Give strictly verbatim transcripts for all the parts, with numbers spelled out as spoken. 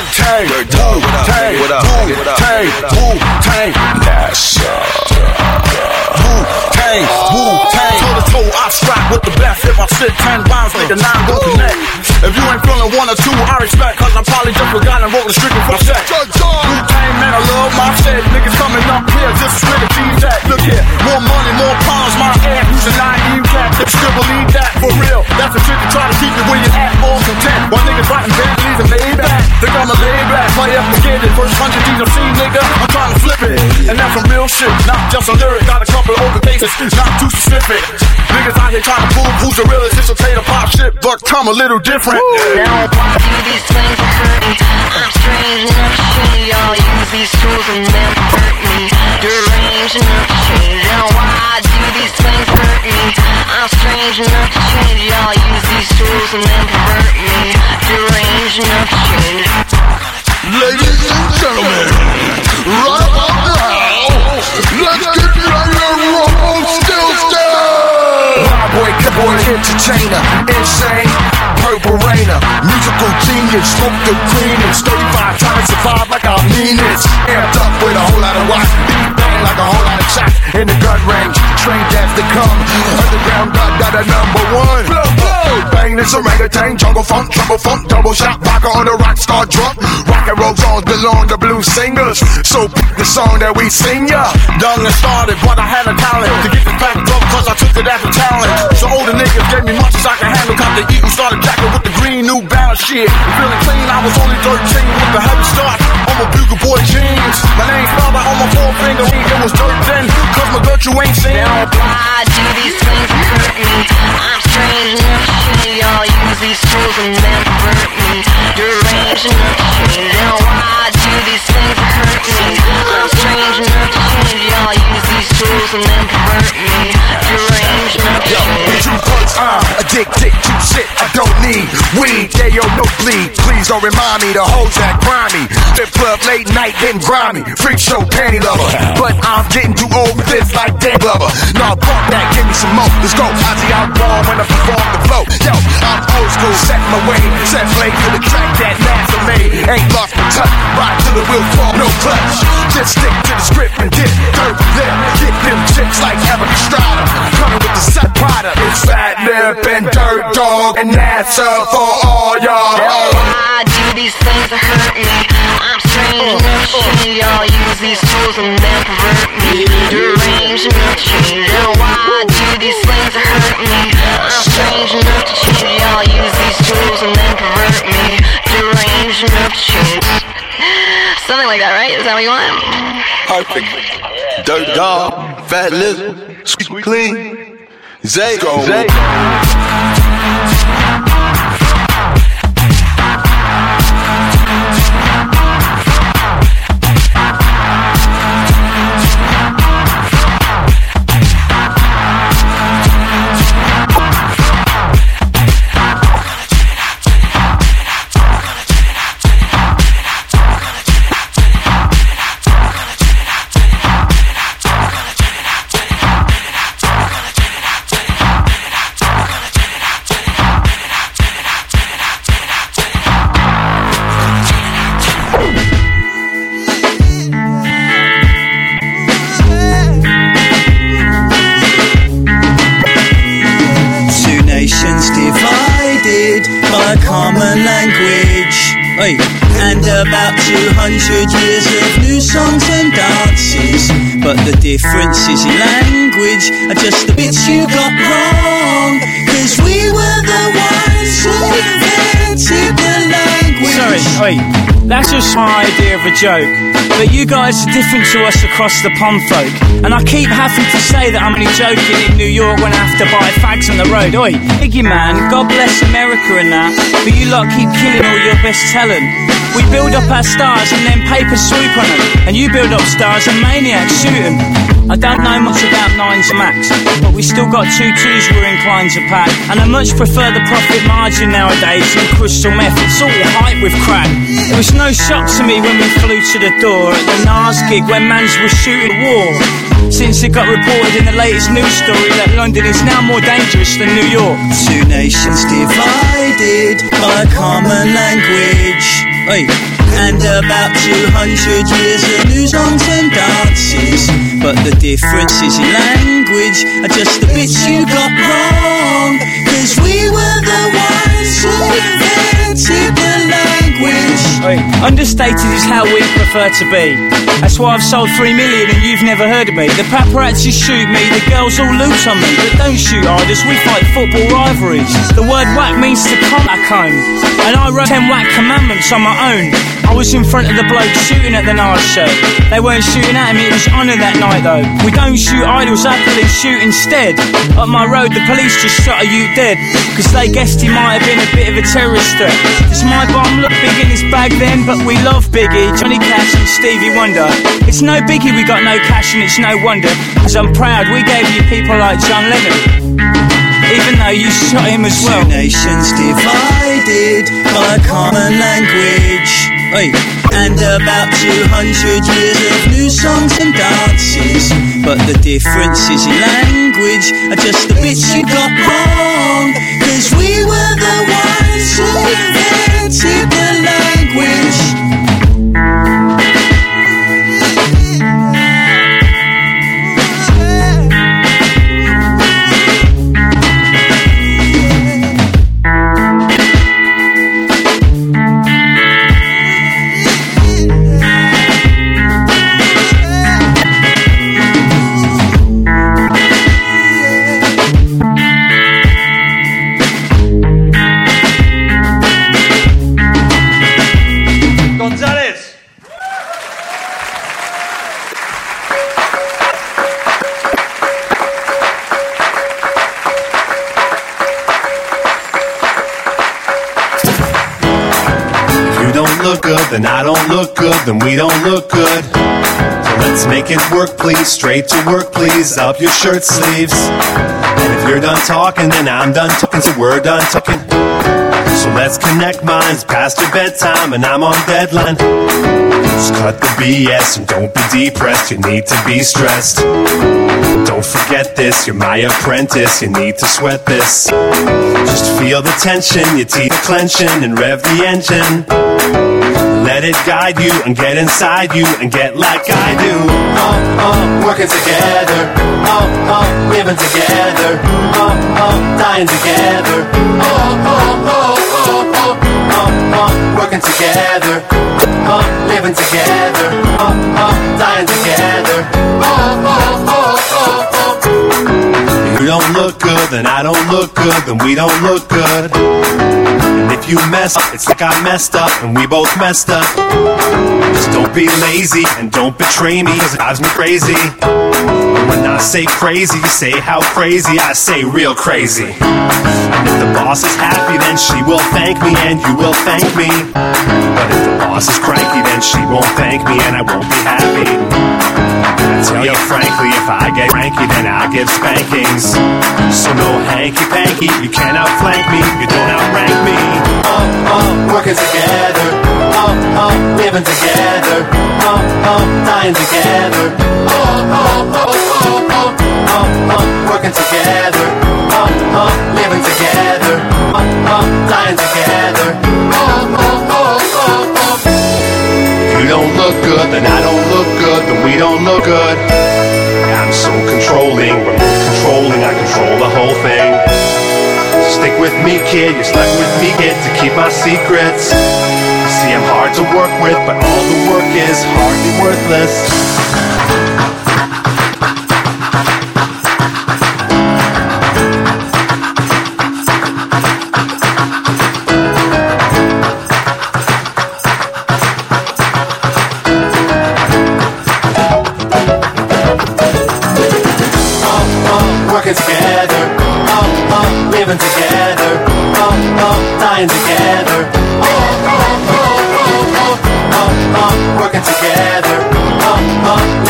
Wu-Tang, Wu-Tang, Wu-Tang, Wu-Tang, NASA. Wu-Tang, Wu-Tang. Toe to toe, I strap with the best. If I sit ten rounds, nigga, nine gon' connect. If you ain't feeling one or two, I respect, cause I probably just forgot and wrote the stricken for sex. Wu-Tang, man, I love my shit. Niggas coming up here just to spit a G-Tech. Look here, more money, more problems, my ass using nine cat. If you still believe that, for real, that's the trick to try to keep you where you at, all content. While niggas riding Bentleys and Maybach, think I'm a laid back, player, forget it. First hundred G's I've seen, nigga, I'm trying to flip it. And that's some real shit, not just a lyric. Got a couple of open cases, not too specific. Niggas out here trying to prove who's the realest. It's okay to pop shit, but come a little different. Now why do these things hurt me? I'm strange enough to change. Y'all use these tools and then hurt me. Deranged enough to change. Now why do these things hurt me? I'm strange enough to change. Y'all use these tools and then pervert me. Deranged enough to change. Ladies and gentlemen, right about now, let's get ready to roll still still. My boy, keyboard entertainer, insane, purple rainer, musical genius, smoke the greenest, thirty-five times survive like I mean it. Amped up with a whole lot of rock, beat bang like a whole lot of shots in the gun range. Train gas to come, underground gun, got a number one. Blow, blow, bang this orangutan, jungle funk, trouble funk, double shot, rocker on the rock star drunk. Rock and roll songs belong to blues singers, so pick the song that we sing ya. Young and started, but I had a talent to get the back up, cause I took it as a talent. So older niggas gave me much as I can handle, cause the Eagle started jacking with the green New Balance shit. Feeling clean, I was only thirteen with the heavy start on my Bugle Boy jeans. My name spelled out on my forefinger, it was dirt then, cause my dirt you ain't seen. Now why do these things hurt me? I'm strange enough to change. Y'all use these tools and then pervert me. Deranged enough to change. Now why do these things hurt me? I'm strange enough to change. Y'all use these tools and then pervert me. Deranged enough to change. Yo, cause I'm addicted to shit I don't need. Weed, yeah, yo, no bleed. Please don't remind me the hoes that grind me. Flip club late night getting grimy. Freak show panty lover. But I'm getting too old for this like Dan Glover. Nah, fuck that, give me some more. Let's go. Ozzy Osbourne when I perform the flow. Yo, I'm old school, set my way. Set flame to the track that NASA made. Ain't lost my touch. Ride till the wheels fall, no clutch. Just stick to the script and get dirt lip. Get them chicks like Eric Estrada. Coming with the set Prada. It's Fat Lip and Dirt Dog and NASA for all y'all. Why do these things hurt me? I'm strange enough to change. Y'all use these tools and then pervert me. Deranged enough to change. Now why do these things hurt me? I'm strange enough to change. Y'all use these tools and then pervert me. Deranged enough to change. Something like that, right? Is that what you want? Perfect. Dirt Dog, Fat Lip, Squeak Clean, Zay, go. Zay. And about two hundred years of new songs and dances. But the differences in language are just the bits you got wrong. Cause we were the ones who invented the language. Sorry, wait, that's just my idea of a joke. But you guys are different to us across the pond folk. And I keep having to say that I'm only joking in New York when I have to buy fags on the road. Oi, Iggy man, God bless America and that, but you lot keep killing all your best talent. We build up our stars and then paper swoop on them. And you build up stars and maniacs shoot them. I don't know much about nines and max, but we still got two twos we're inclined to pack. And I much prefer the profit margin nowadays than crystal meth. It's all hype with crack. It was no shock to me when we flew to the door at the Nas gig when mans were shooting war. Since it got reported in the latest news story that London is now more dangerous than New York. Two nations divided by a common language. Oi. and about two hundred years of new songs and dances. But the differences in language are just the bits you got wrong. Cause we were the ones who invented the language. Oi, understated is how we prefer to be. That's why I've sold three million and you've never heard of me. The paparazzi shoot me, the girls all loot on me. But don't shoot idols, we fight football rivalries. The word whack means to come back home, and I wrote ten whack commandments on my own. I was in front of the bloke shooting at the Nars show. They weren't shooting at him, it was honour that night though. We don't shoot idols, our police shoot instead. Up my road the police just shot a youth dead, cause they guessed he might have been a bit of a terrorist threat. Does my bomb look big in his bag then? But we love Biggie, Johnny Cash and Stevie Wonder. It's no biggie we got no cash and it's no wonder, cause I'm proud we gave you people like John Lennon, even though you shot him as well. Two nations divided by a common language. Oi. And about two hundred years of new songs and dances. But the differences in language are just the bits you got wrong. Cause we were the ones who invented the language. Then I don't look good, then we don't look good. So let's make it work, please. Straight to work, please. Up your shirt sleeves. And if you're done talking, then I'm done talking, so we're done talking. So let's connect minds past your bedtime, and I'm on deadline. Just cut the B S and don't be depressed. You need to be stressed. Don't forget this, you're my apprentice. You need to sweat this. Just feel the tension, your teeth are clenching, and rev the engine. Let it guide you and get inside you and get like I do. Oh, oh, working together. Oh, oh, living together. Oh, oh, dying together. Oh, oh, oh, oh, oh, oh, oh, working together. Oh, living together. Oh, oh, dying together. Oh, oh, oh, oh, oh. You don't look good, then I don't look good, then we don't look good. And if you mess up, it's like I messed up and we both messed up. Just don't be lazy and don't betray me, cause it drives me crazy. And when I say crazy, you say how crazy, I say real crazy. And if the boss is happy, then she will thank me and you will thank me. But if the boss is cranky, then she won't thank me and I won't be happy. I tell you frankly, if I get cranky, then I'll give spankings. So no hanky-panky, you can't outflank me, you don't outrank me. Oh, oh, working together. Oh, oh, living together. Oh, oh, dying together. Oh, oh, oh, oh, oh, oh, oh, working together. Oh, oh, living together. Oh, oh, dying together. Oh, oh, oh, oh, oh. You don't look good, then I don't look good, then we don't look good. I'm so controlling, remote controlling, I control the whole thing. Stick with me, kid, you're stuck with me, kid, to keep my secrets. You see, I'm hard to work with, but all the work is hardly worthless. Together, oh, oh, living together, oh, oh, dying together, oh, oh, oh, oh, oh, oh, oh, working together, oh, oh,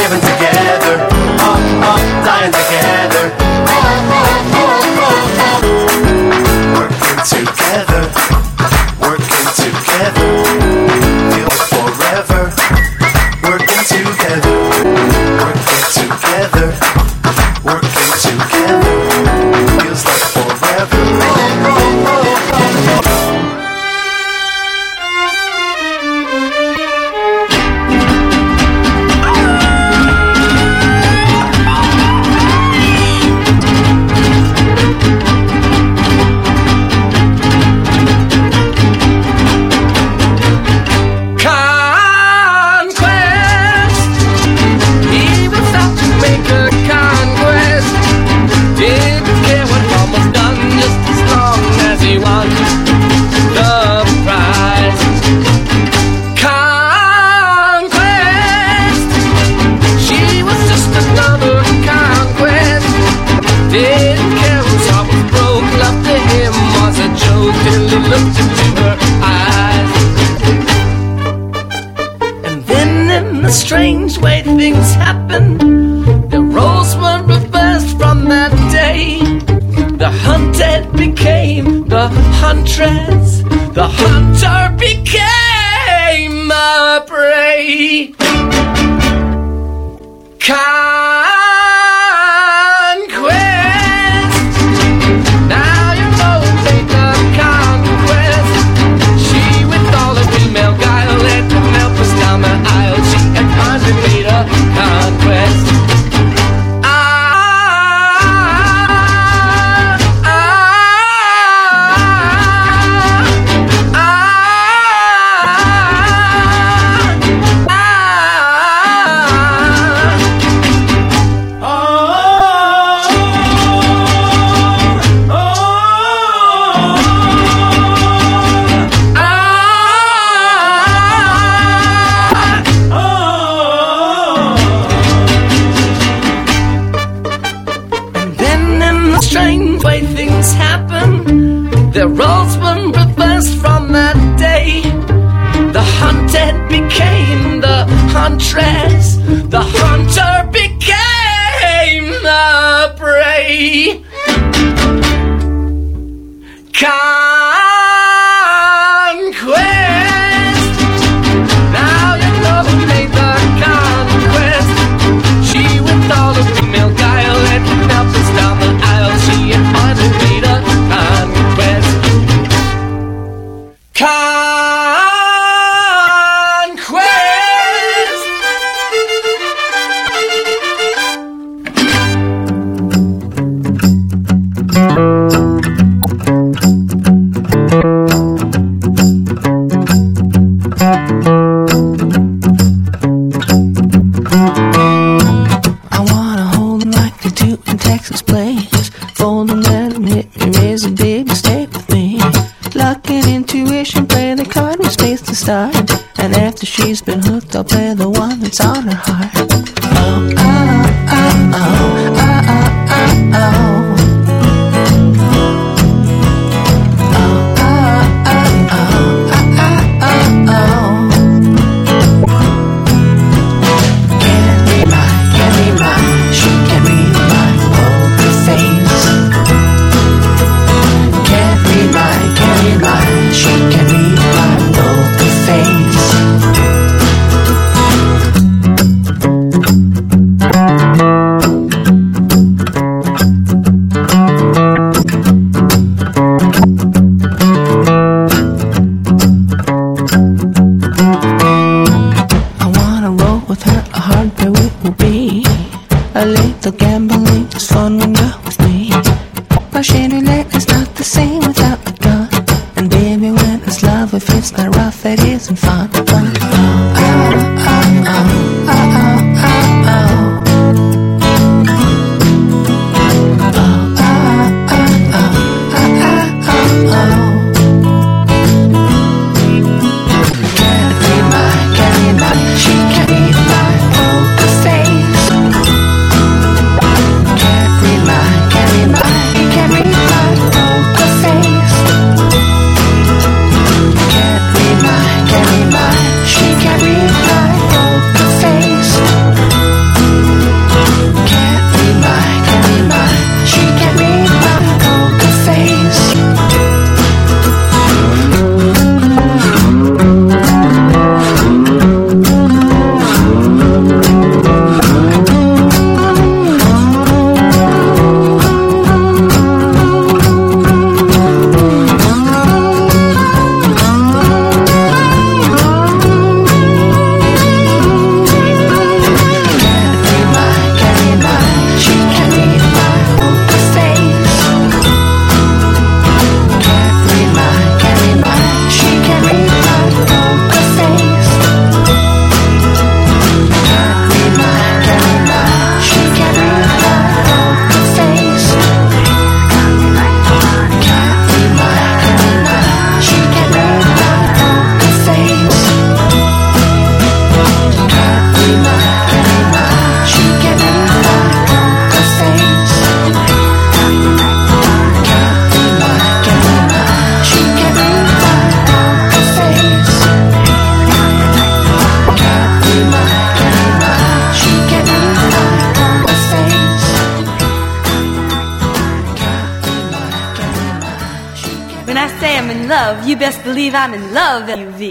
the strange way things happen, the roles were reversed from that day. The hunted became the huntress, the hunter became the prey. Conquest. Now you're rolling the conquest. She with all her female guile let them help us down the aisle. She had finally made a conquest. The roles were reversed from that day. The hunted became the huntress, the hunter became the prey. Conquest. Now you know who made the conquest. She with all the female guile and helped us down the aisle. She had finally made a conquest. Conquest. I wanna hold him like they do in Texas Plains. Fold him, let him hit me, raise a big mistake with me. Luck and intuition, play the card with space to start. And after she's been hooked, I'll play the one that's on her heart. Oh, oh, oh, oh, oh, oh, oh, oh. Can't read in love. You best believe I'm in love, L U V.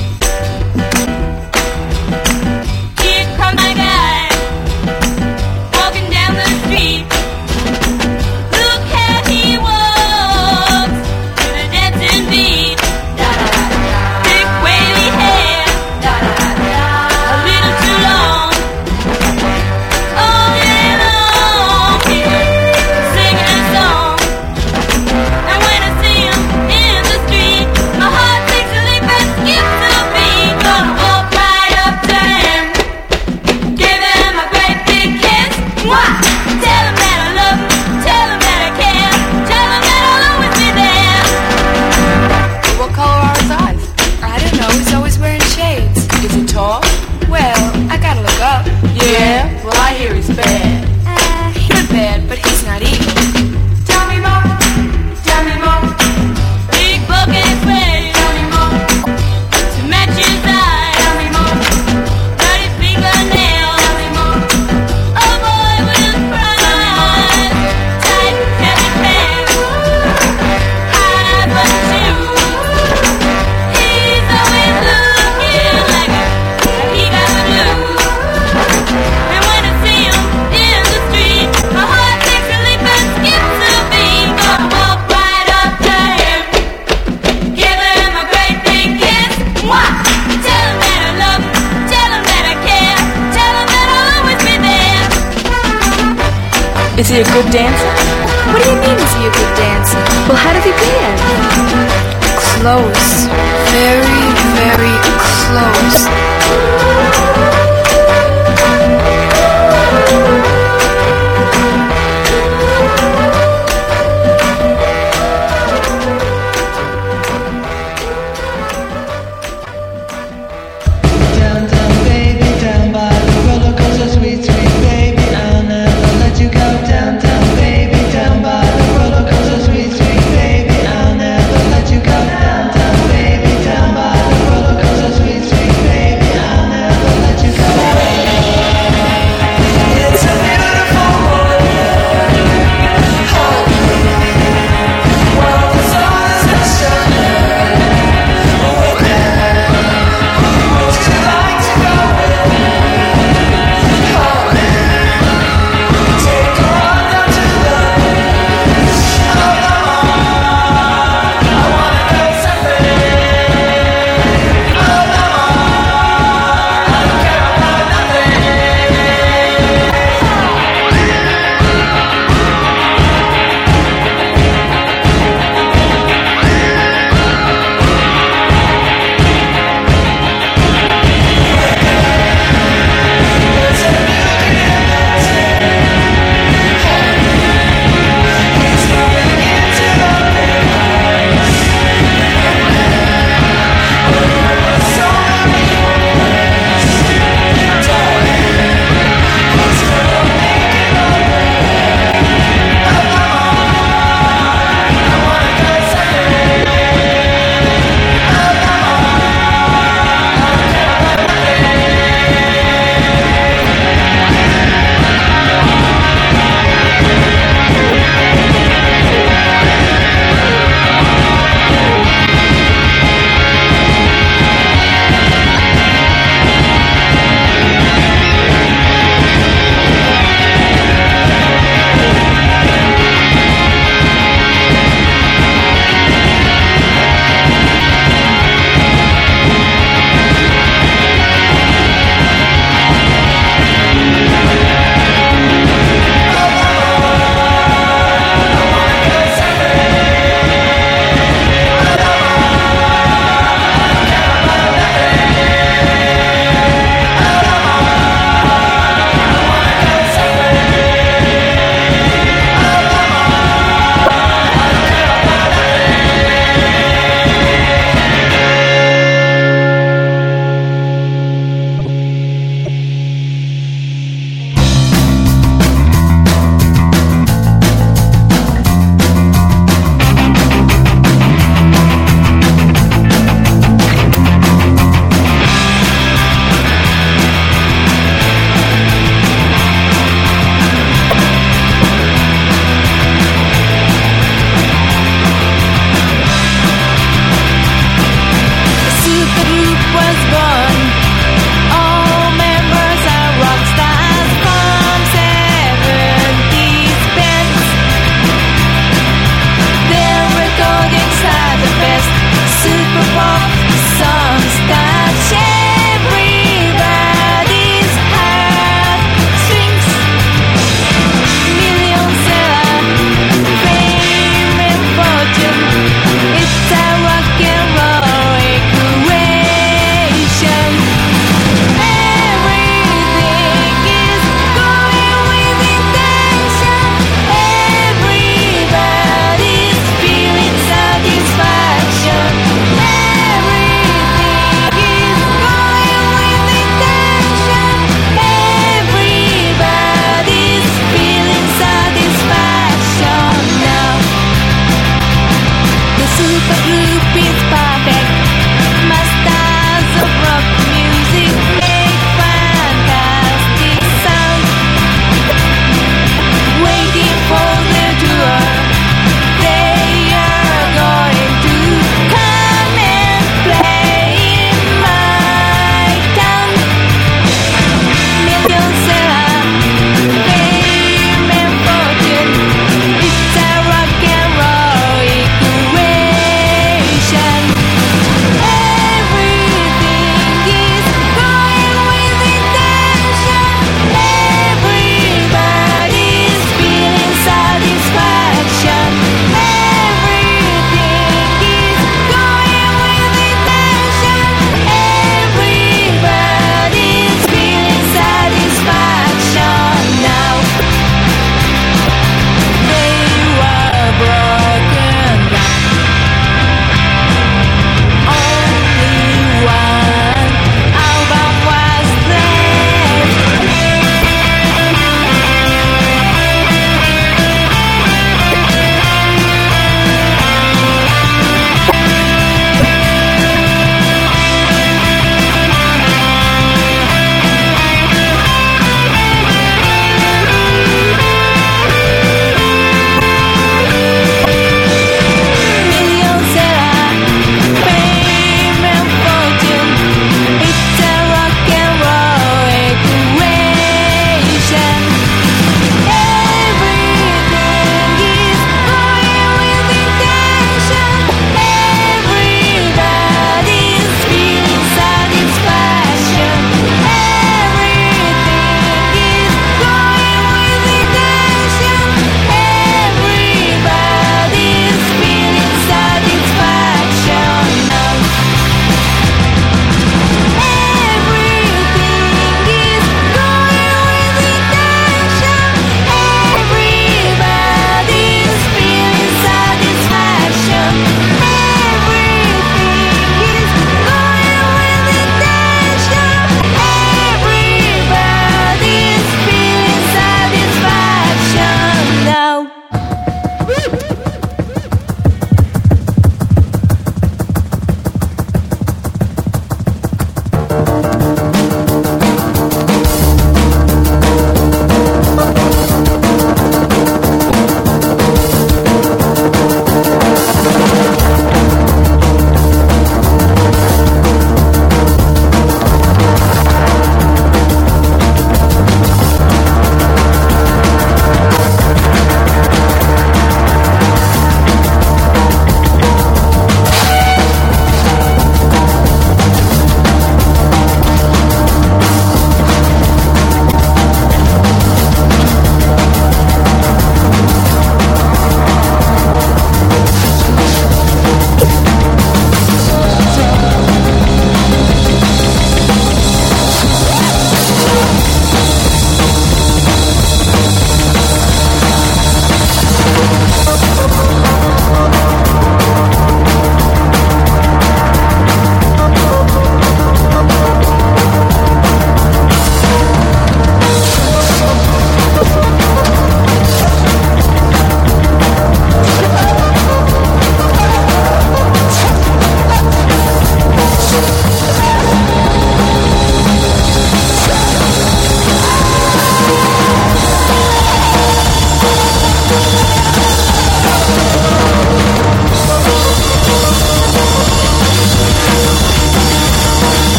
Here comes my guy, walking down the street. Look how he walks to the dancing beat. Thick wavy hair, a little too long. All day long, he's singing a song. And when I see him in the street, my heart takes a leap and skips a beat. Gonna walk right up to him, give him a great big kiss. Mwah! Tell him that I love him, tell him that I care, tell him that I'll always be there. What color are his eyes? I don't know, he's always wearing shades. Is he tall? Well, I gotta look up. Yeah, well I hear he's bad. Uh, he's not bad, but he's not evil. Tell me more, tell me more. Big bucket waves. Tell me more. To match his eyes. Tell me more. Dirty fingernails. Tell me more. A boy with a prize. Tight, heavy pants. High button shoes. He's always looking like he got the blues. And when I see him in the street, my heart takes a leap and skips a beat. Gonna walk right up to him, give him a great big kiss. Mwah! Tell him that I love him, tell him that I care, tell him that I'll always be there. Is he a good dancer? What do you mean, is he a good dancer? Well, how does he dance? Close. Very, very close. Down, down, baby, down by the roller coaster, sweet, sweet baby, I'll never let you go. Down, down, baby, down by the roller coaster, sweet, sweet baby, I'll never let you go. Down, down, baby, down by the roller coaster, sweet, sweet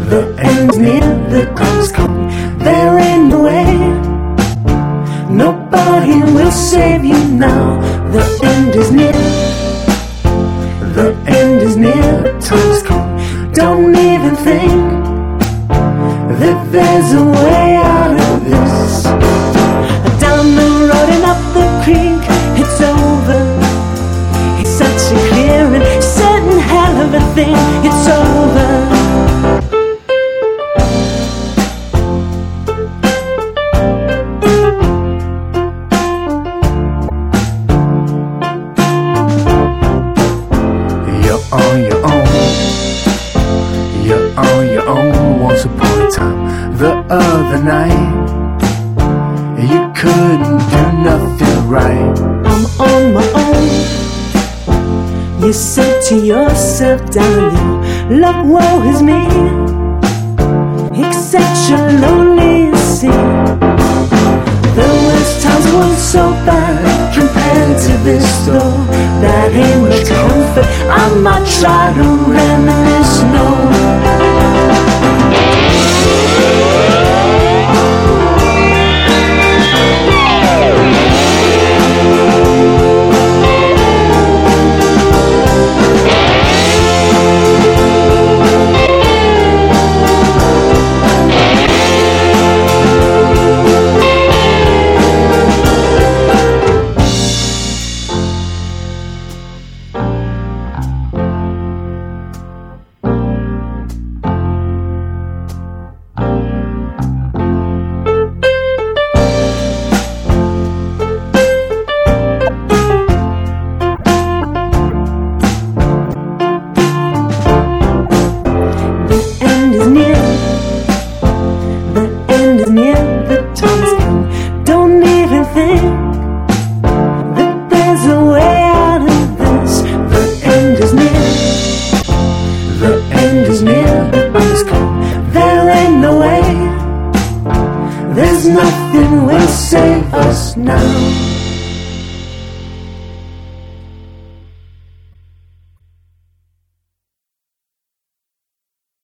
The end's near, the time's come. There ain't no way. Nobody will save you now. The end is near. The end is near, the time's come. Don't even think that there's a way out of this. Down the road and up the creek, it's over. It's such a clear and certain hell of a thing. It's over. You're on your own. You're on your own. Once upon a time, the other night, you couldn't do nothing right. I'm on my own. You said to yourself, darling, look, woe is me. Accept your lonely scene. The worst times weren't so bad compared to this, though. That ain't much comfort. I might try to reminisce, no. There's nothing will save us now.